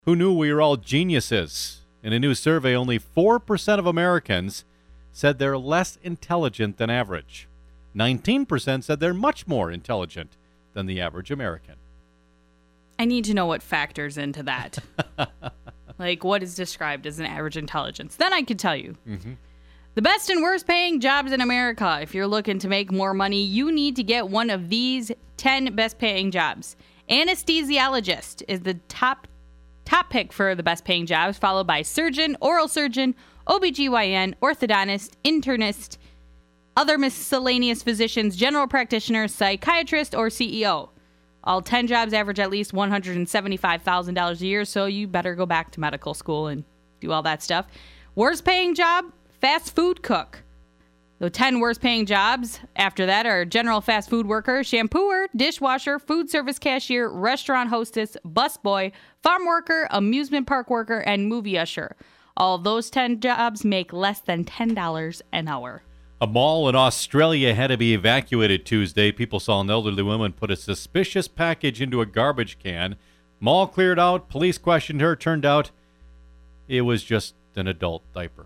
Who knew we were all geniuses? In a new survey, only 4% of Americans said they're less intelligent than average. 19% said they're much more intelligent than the average American. I need to know what factors into that. Like what is described as an average intelligence. Then I could tell you. Mm-hmm. The best and worst paying jobs in America. If you're looking to make more money, you need to get one of these 10 best paying jobs. Anesthesiologist is the top pick for the best paying jobs, followed by surgeon, oral surgeon, OBGYN, orthodontist, internist, other miscellaneous physicians, general practitioner, psychiatrist, or CEO. All 10 jobs average at least $175,000 a year, so you better go back to medical school and do all that stuff. Worst paying job, fast food cook. The 10 worst paying jobs after that are general fast food worker, shampooer, dishwasher, food service cashier, restaurant hostess, busboy, farm worker, amusement park worker, and movie usher. All of those 10 jobs make less than $10 an hour. A mall in Australia had to be evacuated Tuesday. People saw an elderly woman put a suspicious package into a garbage can. Mall cleared out. Police questioned her. Turned out it was just an adult diaper.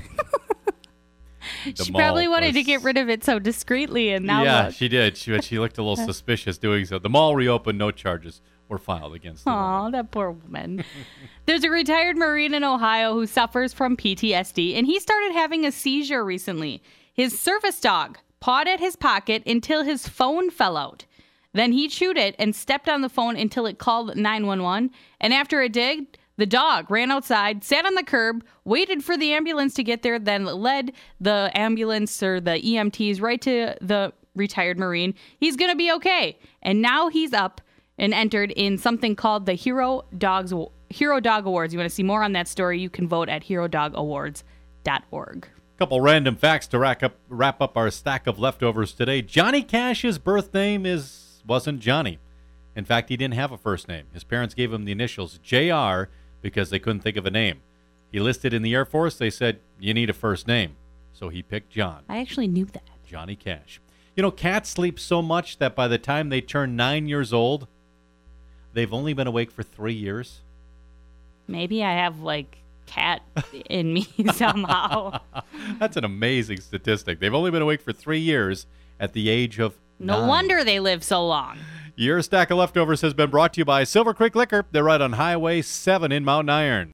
She probably wanted to get rid of it so discreetly, and now yeah, look. she did. She looked a little suspicious doing so. The mall reopened. No charges were filed against the woman. Aw, that poor woman. There's a retired Marine in Ohio who suffers from PTSD, and he started having a seizure recently. His service dog pawed at his pocket until his phone fell out. Then he chewed it and stepped on the phone until it called 911. And after it did, the dog ran outside, sat on the curb, waited for the ambulance to get there, then led the ambulance or the EMTs right to the retired Marine. He's going to be okay. And now he's up and entered in something called the Hero Dog Awards. You want to see more on that story? You can vote at herodogawards.org. Couple random facts to wrap up our stack of leftovers today. Johnny Cash's birth name wasn't Johnny. In fact, he didn't have a first name. His parents gave him the initials JR because they couldn't think of a name. He enlisted in the Air Force. They said, you need a first name. So he picked John. I actually knew that. Johnny Cash. You know, cats sleep so much that by the time they turn 9 years old, they've only been awake for 3 years. Maybe I have, cat in me somehow. That's an amazing statistic. They've only been awake for 3 years at the age of 9. No wonder they live so long. Your stack of leftovers has been brought to you by Silver Creek Liquor. They're right on Highway 7 in Mountain Iron.